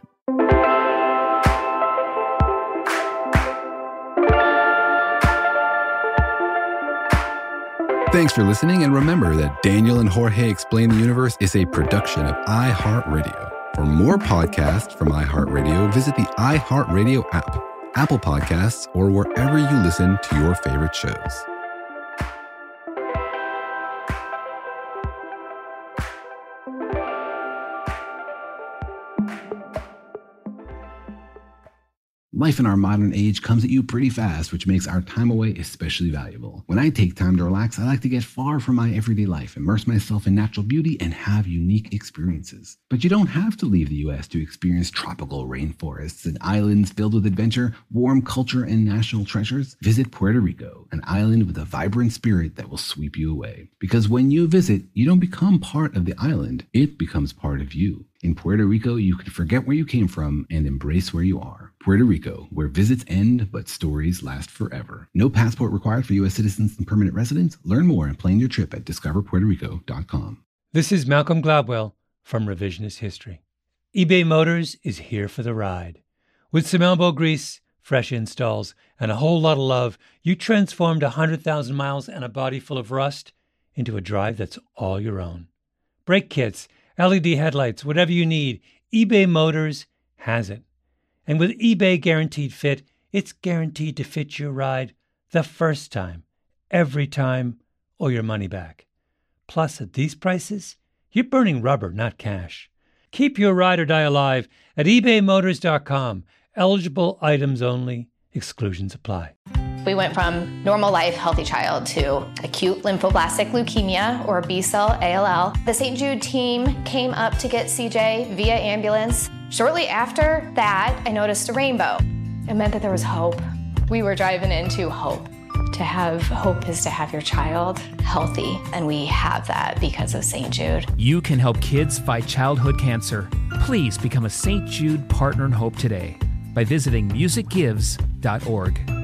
Thanks for listening, and remember that Daniel and Jorge Explain the Universe is a production of iHeartRadio. For more podcasts from iHeartRadio, visit the iHeartRadio app, Apple Podcasts, or wherever you listen to your favorite shows. Life in our modern age comes at you pretty fast, which makes our time away especially valuable. When I take time to relax, I like to get far from my everyday life, immerse myself in natural beauty, and have unique experiences. But you don't have to leave the U.S. to experience tropical rainforests and islands filled with adventure, warm culture, and national treasures. Visit Puerto Rico, an island with a vibrant spirit that will sweep you away. Because when you visit, you don't become part of the island, it becomes part of you. In Puerto Rico, you can forget where you came from and embrace where you are. Puerto Rico, where visits end but stories last forever. No passport required for U.S. citizens and permanent residents. Learn more and plan your trip at discoverpuertorico.com. This is Malcolm Gladwell from Revisionist History. eBay Motors is here for the ride. With some elbow grease, fresh installs, and a whole lot of love, you transformed 100,000 miles and a body full of rust into a drive that's all your own. Brake kits, LED headlights, whatever you need, eBay Motors has it. And with eBay Guaranteed Fit, it's guaranteed to fit your ride the first time, every time, or your money back. Plus, at these prices, you're burning rubber, not cash. Keep your ride or die alive at ebaymotors.com. Eligible items only. Exclusions apply. We went from normal life, healthy child to acute lymphoblastic leukemia, or B-cell ALL. The St. Jude team came up to get CJ via ambulance. Shortly after that, I noticed a rainbow. It meant that there was hope. We were driving into hope. To have hope is to have your child healthy, and we have that because of St. Jude. You can help kids fight childhood cancer. Please become a St. Jude Partner in Hope today by visiting musicgives.org.